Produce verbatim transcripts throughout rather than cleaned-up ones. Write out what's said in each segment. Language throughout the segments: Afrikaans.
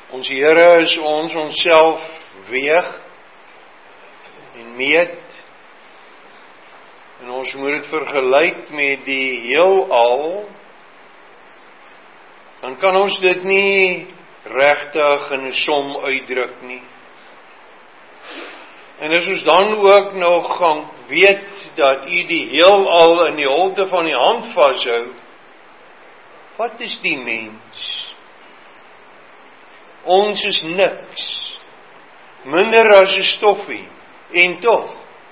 Ons Here is ons onsself weeg en meet, en ons moet dit vergelyk met die heelal, dan kan ons dit nie regtig in 'n som uitdruk nie. En as ons dan ook nog gaan weet dat U die heelal in die holte van die hand vashou, wat is die mens? Ons is niks, minder as 'n stoffie, en tog,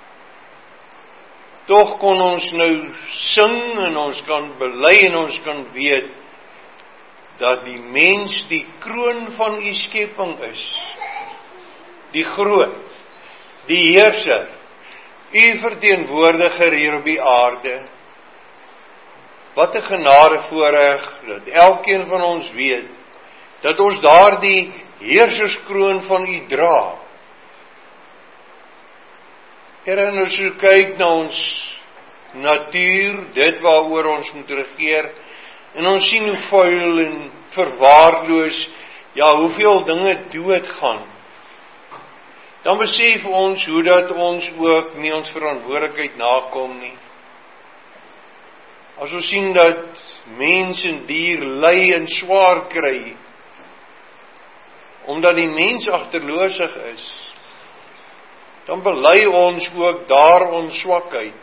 tog kon ons nou sing en ons kan bely en ons kan weet dat die mens die kroon van U skepping is, die groot, die heerser, U verteenwoordiger hier op die aarde. Wat 'n genade voorreg dat elkeen van ons weet dat ons daardie heerserskroon van U dra. Here, en as ons kyk na ons natuur, dit waaroor ons moet regeer, en ons sien hoe vuil en verwaarloos, ja, hoeveel dinge doodgaan, dan besef ons hoe dat ons ook nie ons verantwoordelikheid nakom nie. As ons sien dat mens en dier ly en swaar kry, omdat die mens agterloosig is, dan bely ons ook daar ons swakheid.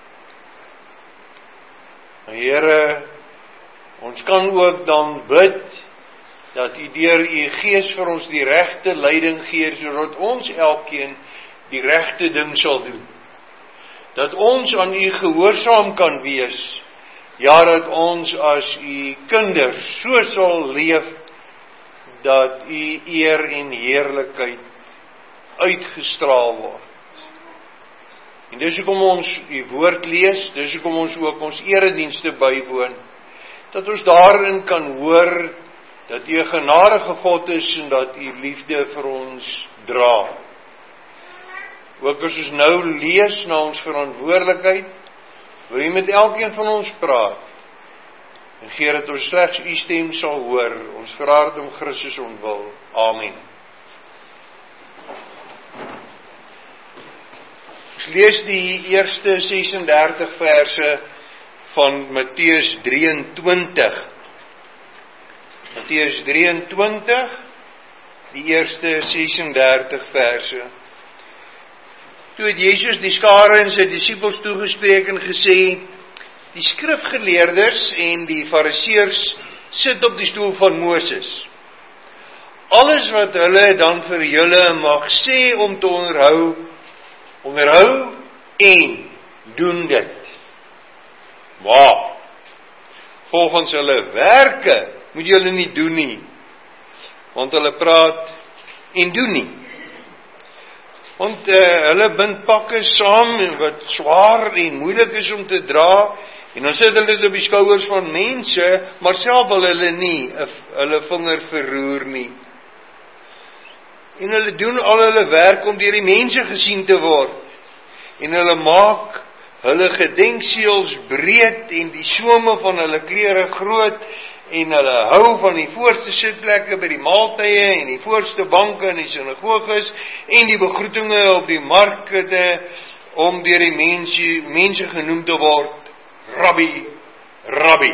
Here, ons kan ook dan bid dat U deur U Gees vir ons die regte leiding gee, sodat ons elkeen die regte ding sal doen. Dat ons aan U gehoorsaam kan wees, ja, dat ons as U kinders so sal leef, dat U eer en heerlikheid uitgestraal word. En dis hoekom ons U woord lees, dis hoekom ons ook ons eredienste bywoon, dat ons daarin kan hoor dat U 'n genadige God is en dat U liefde vir ons dra. Ook as ons nou lees na ons verantwoordelikheid, wil U met elkeen van ons praat, en gee dat ons slegs U stem sal hoor. Ons vra dit om Christus ontwil. Amen. Ons lees die eerste ses en dertig verse van Matteus drieëntwintig. Matteus drieëntwintig, die eerste ses en dertig verse. Toe het Jesus die skare en sy disippels toegespreek en gesê, die skrifgeleerders en die fariseërs sit op die stoel van Moses. Alles wat hulle dan vir julle mag sê om te onderhou, onderhou en doen dit. Maar, volgens hulle werke moet julle nie doen nie, want hulle praat en doen nie. Want uh, hulle bind pakke saam wat swaar en moeilik is om te dra, en dan sit hulle dit op die skouers van mense, maar self wil hulle nie hulle vinger verroer nie. En hulle doen al hulle werk om deur die mense gesien te word, en hulle maak hulle gedenkseëls breed en die some van hulle klere groot, en hulle hou van die voorste sitplekke by die maaltye en die voorste banke in die sinagoges en die begroetinge op die markte om deur die mense, mense genoem te word Rabbi, Rabbi.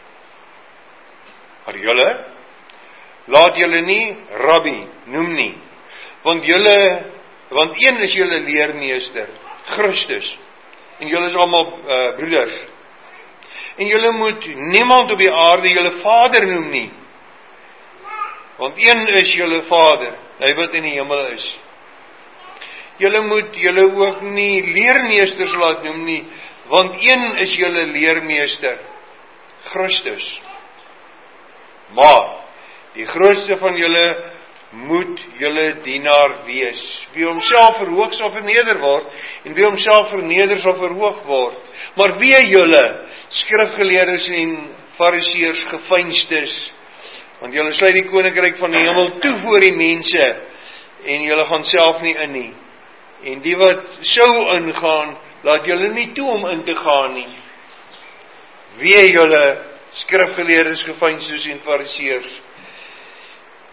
Maar julle, laat julle nie Rabbi noem nie, want julle, want een is julle leermeester, Christus, en julle is almal uh, broeders. En julle moet niemand op die aarde julle vader noem nie, want een is julle Vader, hy wat in die hemel is. Julle moet julle ook nie leermeesters laat noem nie, want een is julle leermeester, Christus. Maar die grootste van julle moet julle dienaar wees. Wie homself verhoog sal verneder word, en wie homself verneder sal verhoog word. Maar wie julle, skrifgeleerdes en fariseërs, geveinstes, want julle sluit die koninkryk van die hemel toe voor die mense, en julle gaan self nie in nie. En die wat sou ingaan, laat julle nie toe om in te gaan nie. Wee julle, skrifgeleerdes, geveinstes en fariseërs.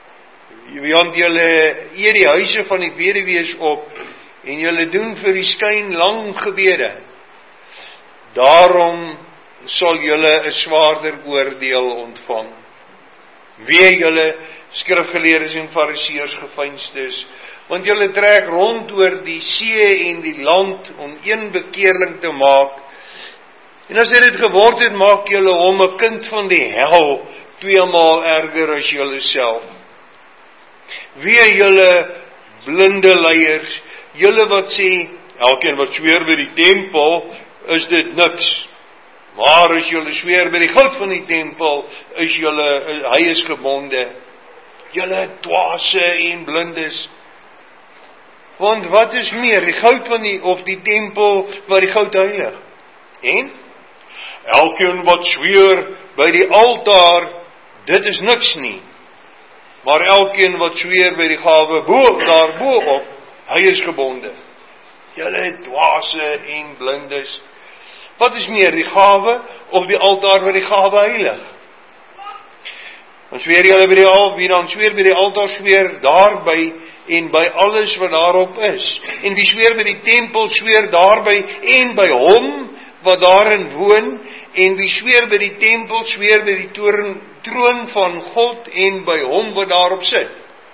Want julle eet die huise van die weduwees op, en julle doen vir die skyn lang gebede. Daarom sal julle 'n swaarder oordeel ontvang. Wee julle skrifgeleerdes en fariseërs geveinstes, want julle trek rond oor die see en die land om een bekeerling te maak. En as hy dit geword het, maak julle hom 'n kind van die hel, tweemaal erger as julle self. Wee julle blinde leiers, julle wat sê, elkeen wat sweer by die tempel, is dit niks. Maar as julle sweer by die goud van die tempel, is julle, hy is gebonde. Julle dwaase en blindes. Want wat is meer, die goud van die, of die tempel waar die goud heilig? En? Elkeen wat sweer by die altaar, dit is niks nie. Maar elkeen wat sweer by die gawe bo, daarbo op, hy is gebonde. Julle dwaase en blindes. Wat is meer, die gawe of die altaar waar die gawe heilig? Dan sweer julle by die altaar, wie dan sweer by die altaar sweer daarby en by alles wat daarop is. En wie sweer by die tempel sweer daarby en by hom wat daarin woon. En wie sweer by die tempel sweer by die toren, troon van God en by hom wat daarop sit.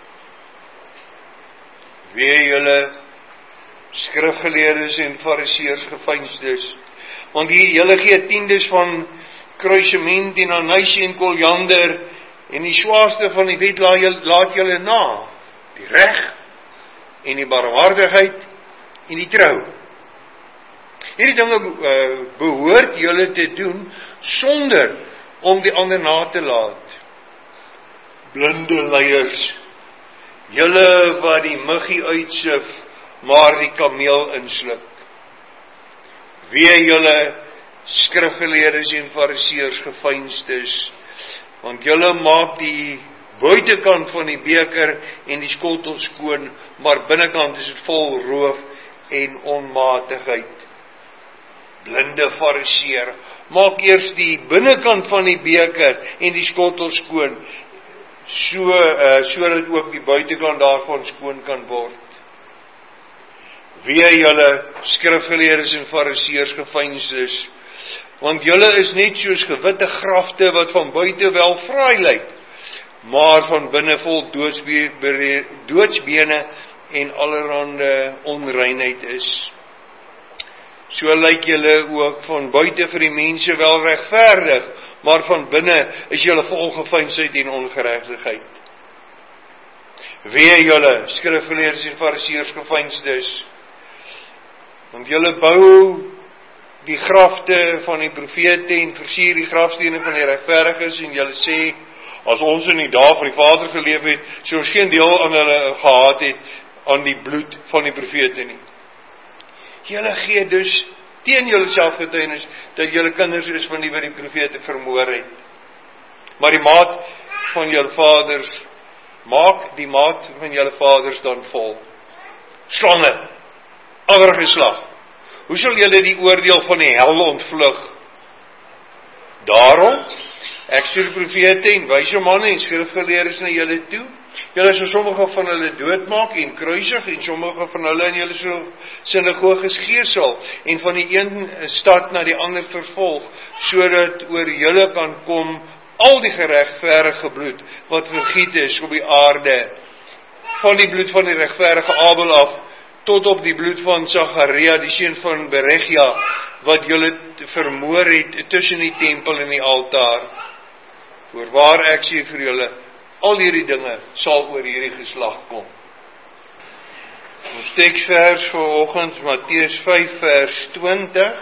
Wee julle skrifgeleerdes en fariseërs geveinsdes, want die julle gee tiendes van kruisement en anys en koljander, en die swaarste van die wet laat julle na, die reg en die barmhartigheid en die trou. Hierdie dinge uh, behoort julle te doen sonder om die ander na te laat. Blinde leiers, julle wat die muggie uitsif, maar die kameel insluk. Wee julle skrifgeleerdes en fariseërs geveinstes, want julle maak die buitekant van die beker en die skottel skoon, maar binnekant is dit vol roof en onmatigheid. Blinde fariseer, maak eers die binnekant van die beker en die skottel skoon, so, uh, so dat ook die buitekant daarvan skoon kan word. Wee julle skrifgeleerdes en fariseërs geveinsdes, want julle is net soos gewitte grafte wat van buite wel fraai lyk, maar van binne vol doodsbe- doodsbene en allerhande onreinheid is. So lyk julle ook van buite vir die mense wel regverdig, maar van binne is julle vol geveinsheid en ongeregtigheid. Wee julle skrifgeleerdes en fariseërs geveinsdes, want julle bou die grafte van die profete en versier die grafstene van die regverdiges, en julle sê, as ons in die dae van die Vader geleef het, so ons geen deel aan hulle gehad het, aan die bloed van die profete nie. Julle gee dus teen julle self getuienis, dat julle kinders is van die wat die profete vermoor het. Maar die maat van julle vaders, maak die maat van julle vaders dan vol. Slange, ander geslag, hoe sal julle die oordeel van die hel ontvlug? Daarom, ek stuur profete en wyse manne en skrifgeleerdes na julle toe. Julle sal sommige van hulle doodmaak en kruisig, en sommige van hulle in julle sinagoges geesel, en van die een stad na die ander vervolg, sodat oor julle kan kom al die geregverdige bloed wat vergiet is op die aarde, van die bloed van die regverdige Abel af, tot op die bloed van Zacharia, die seun van Berechia, wat julle vermoor het tussen die tempel en die altaar. Voorwaar ek sê vir julle, al hierdie dinge sal oor hierdie geslag kom. Ons teksvers vir oggend, Matteus vyf vers twintig.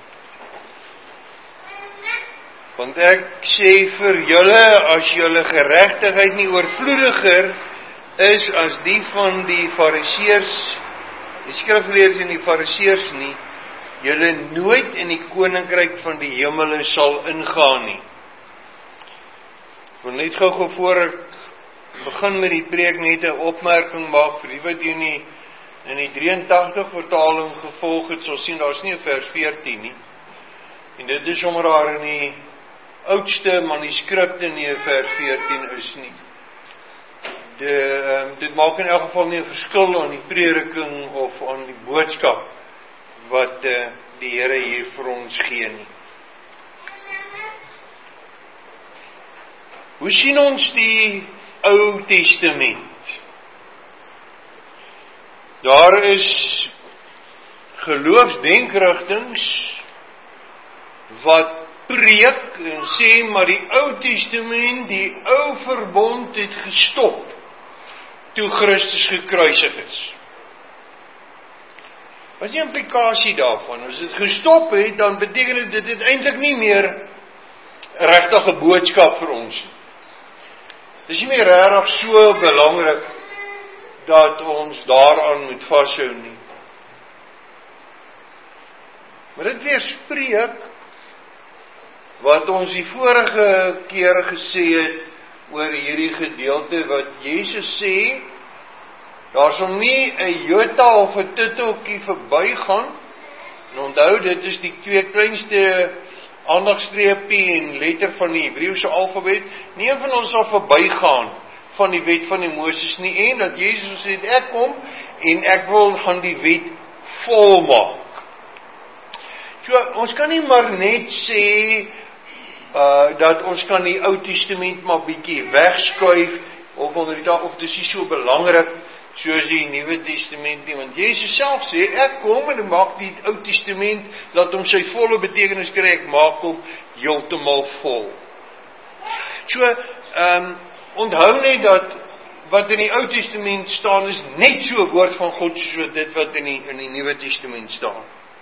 Want ek sê vir julle, as julle geregtigheid nie oorvloediger is as die van die fariseërs, die skrifgeleerdes en die fariseërs nie, julle nooit in die koninkryk van die hemele sal ingaan nie. Ek wil net gou voor ek begin met die preek net 'n opmerking maak vir die wat jy nie in die drieëntagtig vertaling gevolg het, sal sien daar is nie 'n vers veertien nie. En dit is sommer daar in die oudste manuskripte nie 'n vers veertien is nie. de, um, dit maak in elk geval nie 'n verskil aan die prediking of aan die boodskap wat uh, die Here hier vir ons gee nie. Hoe sien ons die Ou Testament? Daar is geloofsdenkrigtings wat preek en sê, maar die Ou Testament, die ou verbond het gestop toe Christus gekruisig is. Wat is die implikasie daarvan? As dit gestop het, dan beteken dit dit eintlik nie meer 'n regtige boodskap vir ons nie. Dit is nie meer regtig so belangrik dat ons daaraan moet vashou nie. Maar dit weerspreek wat ons die vorige keer gesê het oor hierdie gedeelte wat Jesus sê, daar sal nie 'n jota of 'n titteltjie verbygaan. En onthou, dit is die twee kleinste aandagstreepie en letter van die Hebreëse alfabet. Nie een van ons sal verbygaan van die wet van die Moses nie, en dat Jesus sê, ek kom en ek wil gaan die wet volmaak. So, ons kan nie maar net sê uh, dat ons kan die Ou Testament maar bietjie wegskuif of onder die dag, of dit is nie so belangrik soos die Nuwe Testament nie, want Jesus self sê, ek kom en ek maak die Ou Testament, laat hom sy volle betekenis kry, ek maak hom heeltemal vol. So, um, onthou net dat wat in die Ou Testament staan is net so woord van God soos dit wat in die, in die Nuwe Testament staan.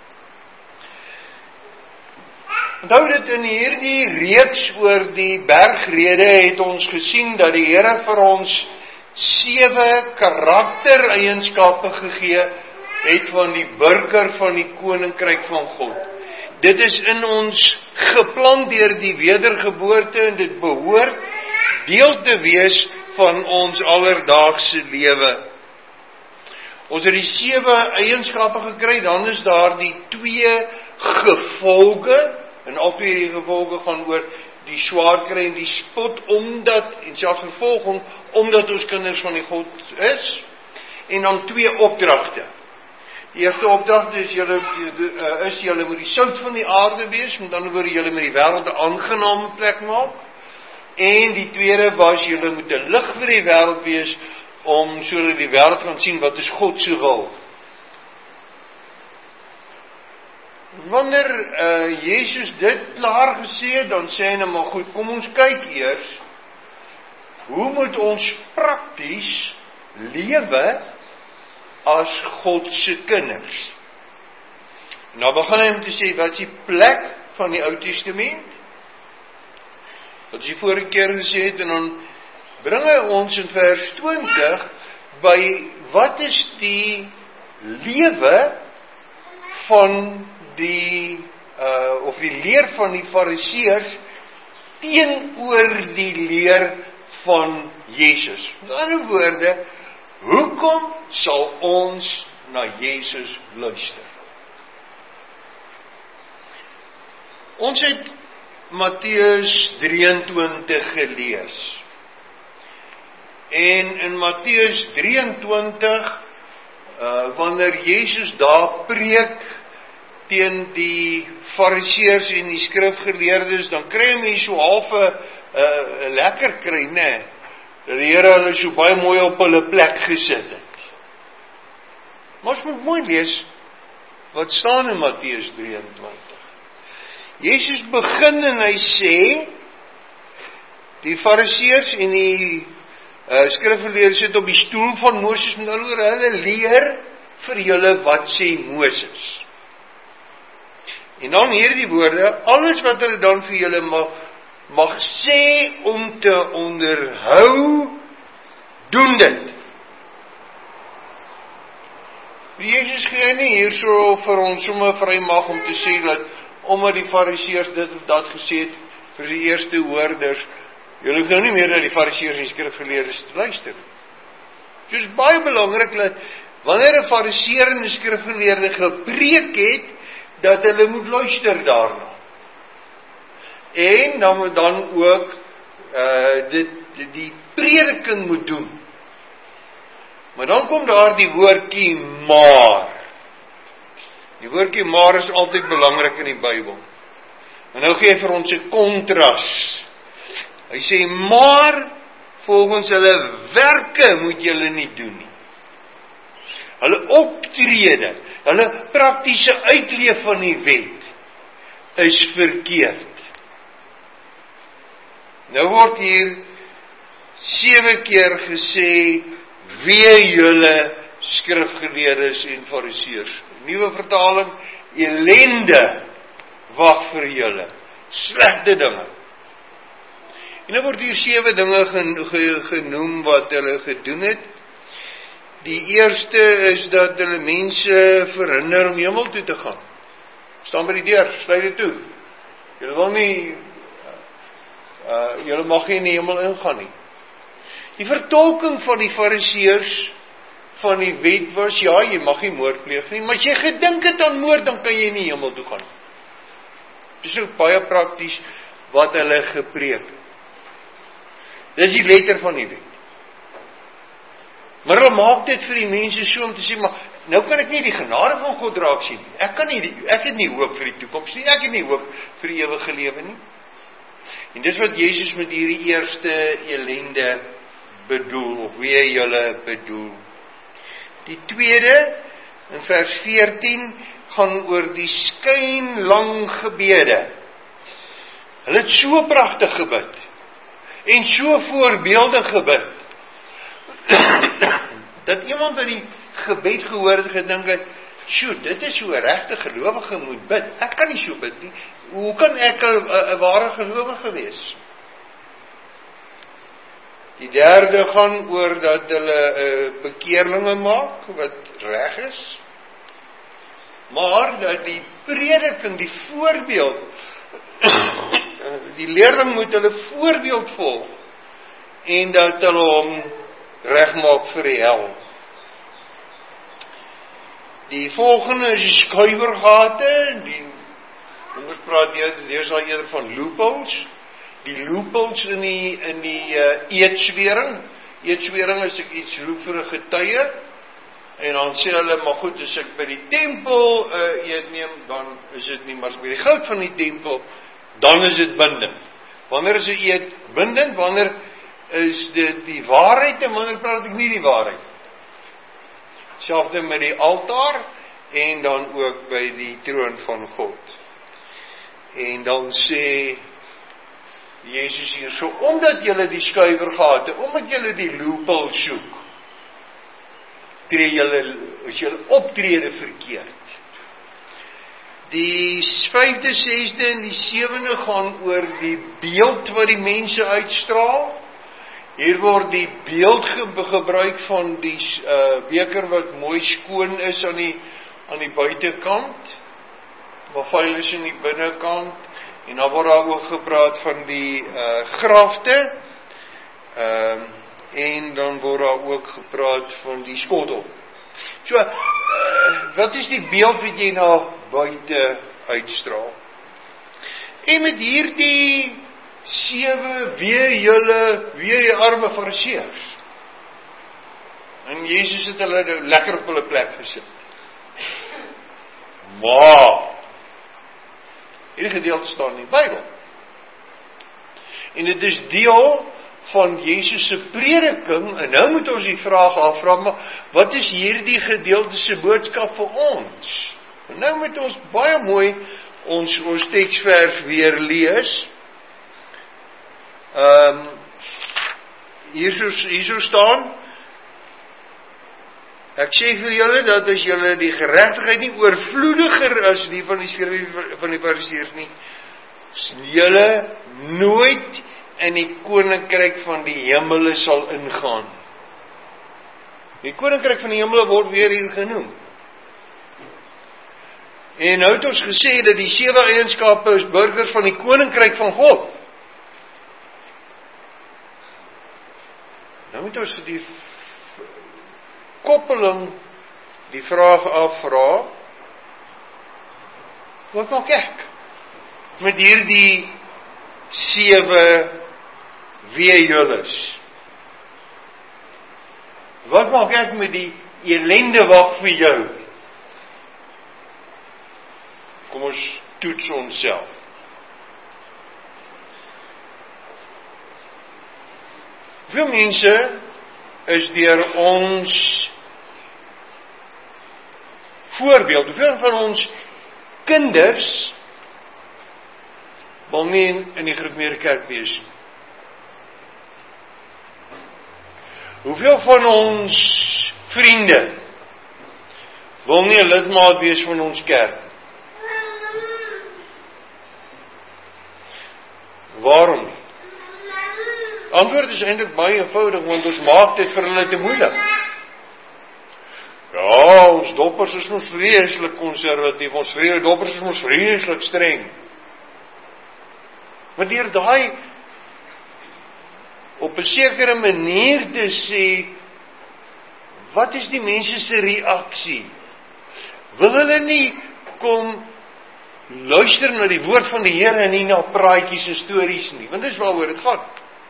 Onthou dit in hierdie reeks oor die bergrede het ons gesien dat die Here vir ons sewe karaktereienskappe gegee het van die burger van die koninkryk van God. Dit is in ons geplant deur die wedergeboorte en dit behoort deel te wees van ons alledaagse lewe. Ons het die sewe eienskappe gekry, dan is daar die twee gevolge, en al twee die gevolge gaan oor die swaard kry en die spot, omdat, en selfs vervolging, omdat ons kinders van die God is, en dan twee opdragte. Die eerste opdragte is, julle, is julle moet die sout van die aarde wees, met ander woorde, julle moet die wêreld 'n aangename plek maak, en die tweede was, julle moet 'n lig vir die wêreld wees, om sodat die wêreld kan sien wat is God se wil. Wanneer uh, Jesus dit klaar gesê het, dan sê hy nou maar goed, kom ons kyk eers, hoe moet ons prakties lewe as God se kinders? Nou begin hy om te sê, wat is die plek van die Ou Testament? Wat hy vorige keer gesê het, en dan bring hy ons in vers twintig, by wat is die lewe van die, uh, of die leer van die Fariseërs teenoor die leer van Jesus. Met ander woorde, hoekom sal ons na Jesus luister? Ons het Matteus drieëntwintig gelees. En in Matteus drieëntwintig, uh, wanneer Jesus daar preek teen die Fariseërs en die skrifgeleerdes, dan kry hy mense so half 'n lekker kry, nê? Dat die Here hulle so baie mooi op hulle plek gesit het. Maar ons moet mooi lees wat staan in Matteus drieëntwintig. Jesus begin en hy sê, die Fariseërs en die uh, skrifgeleerdes sit op die stoel van Moses, met ander woorde, hulle leer vir julle wat sê Moses. En dan hierdie woorde, alles wat hulle dan vir julle mag, mag sê om te onderhou, doen dit. Jesus gee nie hierso vir ons sommer vry mag om te sê dat, omdat die Fariseërs dit of dat gesê het, vir die eerste hoorders, julle hoef nou nie meer na die Fariseërs en skrifgeleerdes te luister. Dit is baie belangrik dat, wanneer 'n Fariseër en 'n skrifgeleerde gepreek het, dat hulle moet luister daarna. En dan moet dan ook uh, dit, die prediking moet doen. Maar dan kom daar die woordjie maar. Die woordjie maar is altyd belangrik in die Bybel. En nou gee hy vir ons 'n kontras. Hy sê, maar volgens hulle werke moet julle nie doen nie. Hulle optrede, hulle praktiese uitleef van die wet is verkeerd. Nou word hier sewe keer gesê, wee julle skrifgeleerdes en fariseërs. Nuwe vertaling, elende wag vir julle, slegte dinge. En dan word hier sewe dinge genoem wat hulle gedoen het. Die eerste is dat hulle mense verhinder om hemel toe te gaan. Staan by die deur, sluit dit toe. Julle wil nie, uh, julle mag nie in die hemel ingaan nie. Die vertolking van die fariseërs van die wet was, ja, jy mag nie moord pleeg nie, maar as jy gedink het aan moord, dan kan jy nie hemel toe gaan. Dit is ook baie prakties wat hulle gepreek het. Dit is die letter van die wet. Maar hulle maak dit vir die mense so om te sê, maar nou kan ek nie die genade van God raak sien nie. Ek kan nie, ek het nie hoop vir die toekoms nie, ek het nie hoop vir die ewige lewe nie. En dis wat Jesus met hierdie eerste elende bedoel, of wie julle bedoel. Die tweede, in vers veertien, gaan oor die skynlang gebede. Hulle het so pragtig gebid, en so voorbeeldig gebid, dat iemand wat die gebed gehoor het gedink het, sjoe, dit is so 'n regte gelowige moet bid, ek kan nie so bid nie, hoe kan ek 'n ware gelowige wees? Die derde gaan oor dat hulle uh, bekeerlinge maak, wat reg is, maar dat die prediking, die voorbeeld, die leerling moet hulle voorbeeld volg, en dat hulle hom regmaak vir die hel. Die volgende is die skuiwergate, die, ons praat eers al eerder van loopholes, die loopholes in die, in die uh, eedswering. Eedswering is ek iets roep vir 'n getuie, en dan sê hulle, maar goed, as ek by die tempel uh, eet neem, dan is dit nie, maar as by die goud van die tempel, dan is dit bindend. Wanneer is 'n eed bindend? Wanneer is dit die waarheid, en wanneer praat ek nie die waarheid? Selfde met die altaar, en dan ook by die troon van God. En dan sê Jesus hier, so omdat julle die skuiwergate, omdat julle die loophole soek, tree julle, is julle optrede verkeerd. Die vyfde, sesde en die sewende gaan oor die beeld wat die mense uitstraal. Hier word die beeld ge gebruik van die uh, beker wat mooi skoon is aan die, aan die buitekant, maar vuil is in die binnekant. En dan word daar ook gepraat van die uh, grafte, uh, en dan word daar ook gepraat van die skottel. So, uh, wat is die beeld wat jy na buite uitstraal? En met hierdie sewe, wee julle, wee die arme fariseërs. En Jesus het hulle lekker op hulle plek gesit. Maar, hierdie gedeelte staan in die Bybel. En dit is deel van Jesus se prediking, en nou moet ons die vraag afvra, maar wat is hierdie gedeelte se boodskap vir ons? En nou moet ons baie mooi ons, ons teksvers weer lees. Um, hierso, hierso staan, ek sê vir julle, dat as julle die geregtigheid nie oorvloediger as die van die skrif van die fariseërs nie, julle nooit in die koninkryk van die hemele sal ingaan. Die koninkryk van die hemele word weer hier genoem. En nou het ons gesê dat die sewe eienskappe is burgers van die koninkryk van God. Nou moet ons vir die koppeling die vraag afvra, wat maak ek met hierdie sewe wee julles? Wat maak ek met die ellende wag vir jou? Kom ons toets onsself. Hoeveel mense is deur ons voorbeeld, hoeveel van ons kinders wil nie in, in die gereformeerde kerk wees nie? Hoeveel van ons vriende wil nie 'n lidmaat wees van ons kerk? Waarom nie? Antwoord is eintlik baie eenvoudig, want ons maak dit vir hulle te moeilik. Ja, ons doppers is ons vreeslik konservatief, ons vrede doppers is ons vreeslik streng. Maar deur daai op 'n sekere manier te sê, wat is die mense se reaksie? Wil hulle nie kom luister na die woord van die Here en nie na praatjies en stories nie, want dis waaroor dit gaan.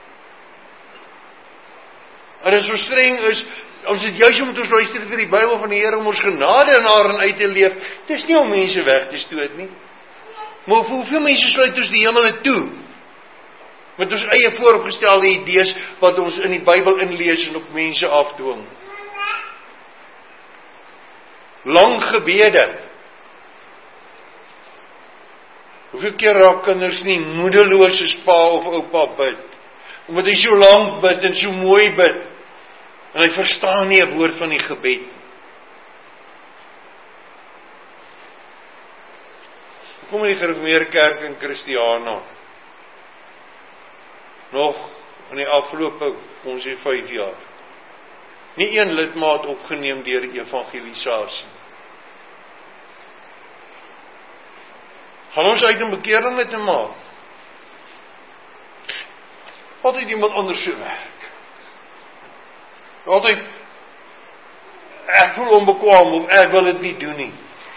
En as ons streng is, ons het juist om ons luister vir die Bybel van die Here om ons genade in haar en uit te leef, dis nie om mense weg te stoot nie. Maar vir hoeveel mense sluit ons die hemel toe? Met ons eie vooropgestelde idees wat ons in die Bybel inlees en op mense afdwing. Lang gebede. Hoeveel keer raak kinders nie moedeloos as pa of oupa bid? Omdat hy so lank bid en so mooi bid. En hy verstaan nie 'n woord van die gebed. Kom in die gereformeerde kerk in Christiana. Nog in die afgelope, ons sê vyf jaar. Nie een lidmaat opgeneem deur evangelisasie. Gaan ons uit om bekeerlinge te maak? Altyd iemand anders se werk. Altyd, ek voel onbekwaam of ek wil dit nie doen nie.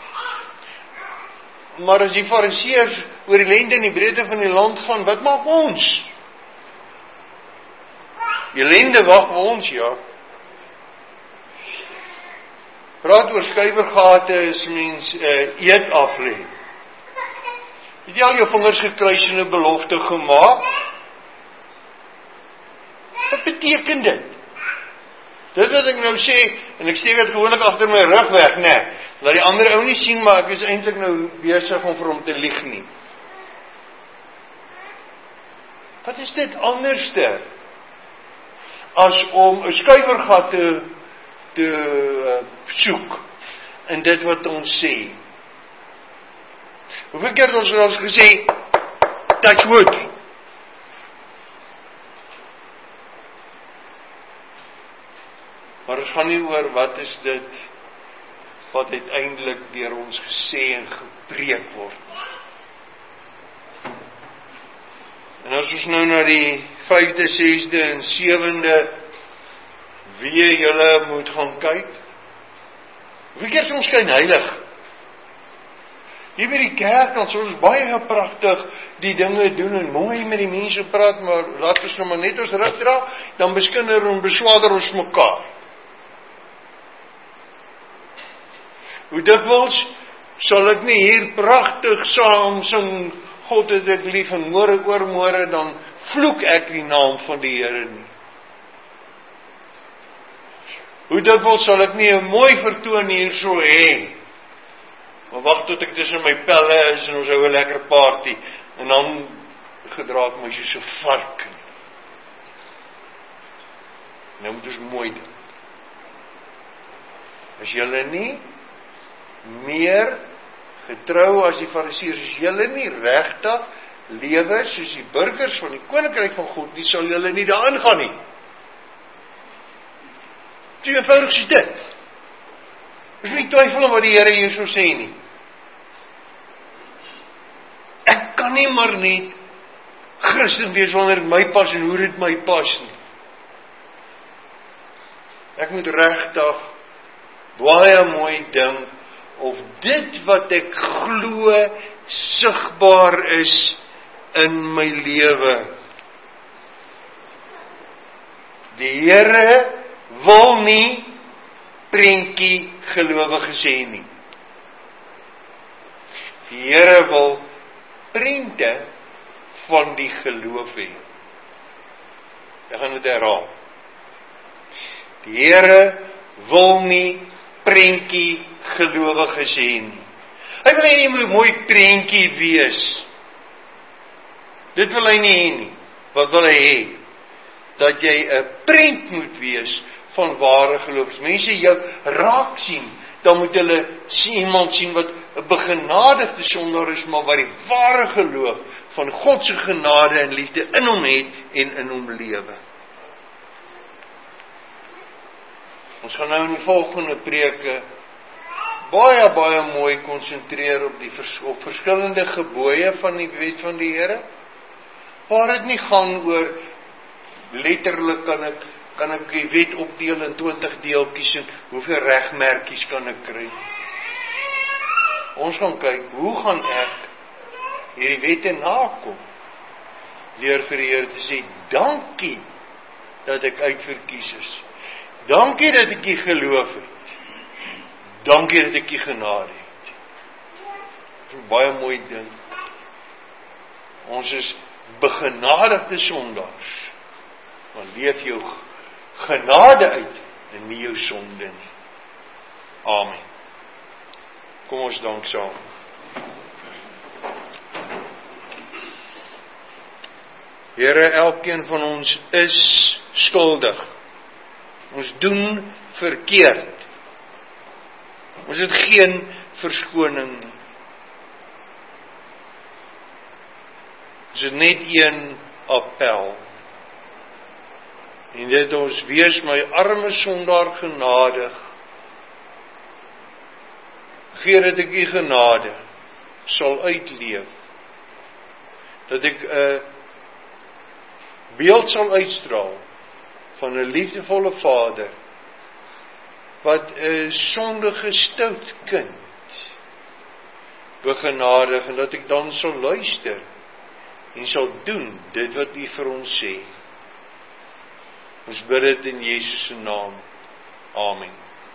Maar as die fariseërs oor die lengte en die breedte van die land gaan, wat maak ons? Die ellende wag vir ons, ja. Praat oor skuiwergate as mens uh, eet aflê. Het jy al jou vingers gekruis en 'n belofte gemaak? Wat beteken dit? Dit wat ek nou sê, en ek sê dit gewoonlik agter my rug weg, nee, laat die ander ou nie sien, maar ek is eintlik nou besig om vir hom te lieg nie. Wat is dit anderste as om 'n skuiwergat te, te uh, soek in dit wat ons sê? Hoeveel keer het ons ons gesê, touch wood? Maar ons gaan nie oor wat is dit wat uiteindelik deur ons gesê en gepreek word. En as ons nou na die vyfde, sesde en sewende wie julle moet gaan kyk. Hoeveel keer is ons skyn heilig? Hier by die kerk, dan sal ons baie pragtig die dinge doen en mooi met die mense praat, maar laat ons nou maar net ons rug dra, dan beskinder en beswaarder ons mekaar. Hoe dikwels sal ek nie hier pragtig saam sing, God het ek lief, en môre oor môre, dan vloek ek die naam van die Here nie. Hoe dikwels sal ek nie 'n mooi vertoon hier so hê, maar wag tot ek tussen my pelle is en ons hou 'n lekker party, en dan gedra ek my soos 'n vark. Nou moet ons mooi doen. As julle nie meer getrou as die fariseërs, as julle nie regtig lewe soos die burgers van die koninkryk van God nie, sal julle nie daarin gaan nie. Dit is eenvoudig soos dit. Is nie twyfel om wat die Here hier so sê nie. Ek kan nie maar nie Christen wees wanneer dit my pas en hoe dit my pas nie. Ek moet regtig baie mooi dink of dit wat ek glo sigbaar is in my lewe. Die Here wil nie prentjie gelowiges hê nie. Die Here wil prente van die geloof hê. Ek gaan dit herhaal. Die Here wil nie prentjie gelowiges hê nie. Hy wil nie 'n mooi prentjie wees. Dit wil hy nie hê nie. Wat wil hy hê? Dat jy 'n prent moet wees van ware geloof. As mense jou raak sien, dan moet hulle sien iemand sien wat 'n begenadigde sondaar is, maar wat die ware geloof van God se genade en liefde in hom het en in hom lewe. Ons gaan nou in die volgende preke baie baie mooi konsentreer op die vers, op verskillende gebooie van die wet van die Here, waar dit nie gaan oor letterlik kan ek kan ek die wet opdeel in twintig deeltjies en hoeveel regmerkies kan ek kry. Ons gaan kyk, hoe gaan ek hierdie wette nakom deur vir die Here te sê dankie dat ek uitverkies is. Dankie dat ek die geloof het. Dankie dat ek die genade het. Dit is 'n baie mooi ding. Ons is begenadigde sondaars. Want leef jou genade uit en nie jou sonde nie. Amen. Kom ons dank saam. Here, elkeen van ons is skuldig. Ons doen verkeerd. Ons het geen verskoning nie. Ons het net een appel. En dit ons wees my arme sondaar genadig. Gee dat ek die genade sal uitleef. Dat ek 'n beeld sal uitstraal van 'n liefdevolle Vader wat 'n sondige stout kind begenadig en dat ek dan sal luister en sal doen dit wat U vir ons sê. Ons bid dit in Jesus se naam. Amen.